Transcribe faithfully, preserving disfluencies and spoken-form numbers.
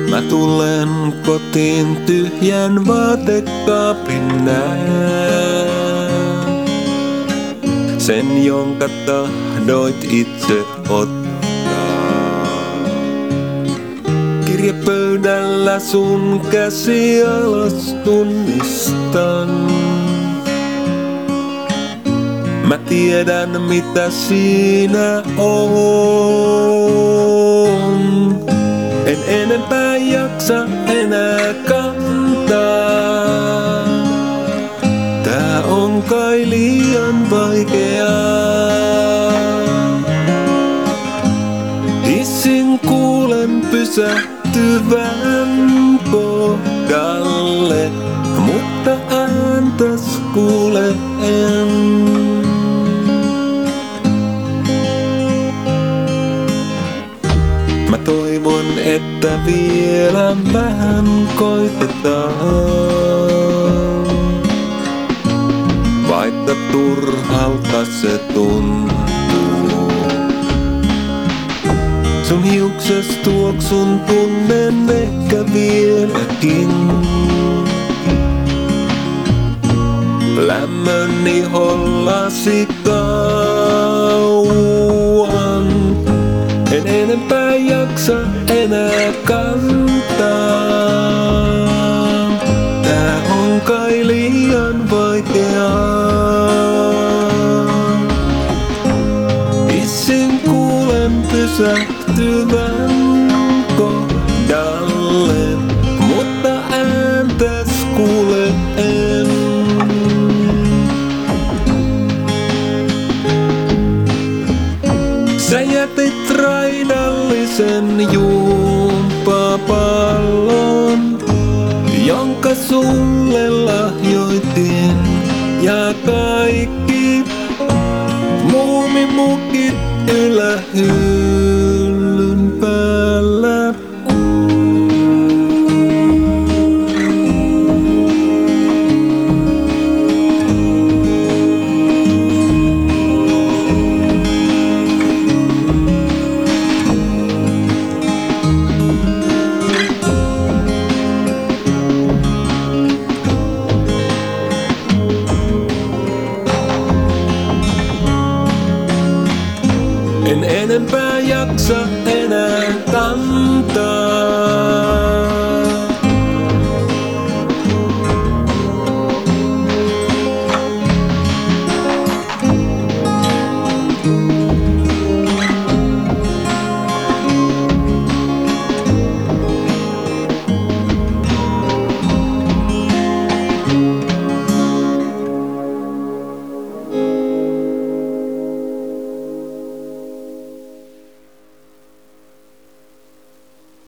Mä tulen kotiin tyhjän vaatekaapin näen. Sen, jonka tahdoit itse ottaa. Kirjapöydällä sun käsi alas tunnistan. Mä tiedän mitä siinä on. En enempää jaksa enää kantaa. Tää on kai liian vaikeaa. Hissin kuulen pysähtyvän kohdalle, mutta ääntäs kuule en. Mä toivon, että vielä vähän koitetaan. Vaikka turhalta se tuntuu. Sun hiukses tuoksun tunnen ehkä vieläkin. Lämmön ihollasi kauan. En enempää jaksa enää kantaa. Tää on kai liian vaikeaa. Hissin kuulen pysähtyvän kohdalle, mutta ääntäs kuule en. Sä jätit raidallisen jumppapallon, jonka sulle lahjoitin, ja kaikki muumimukit ylähyllyn päällä. En enempää jaksa enää kantaa.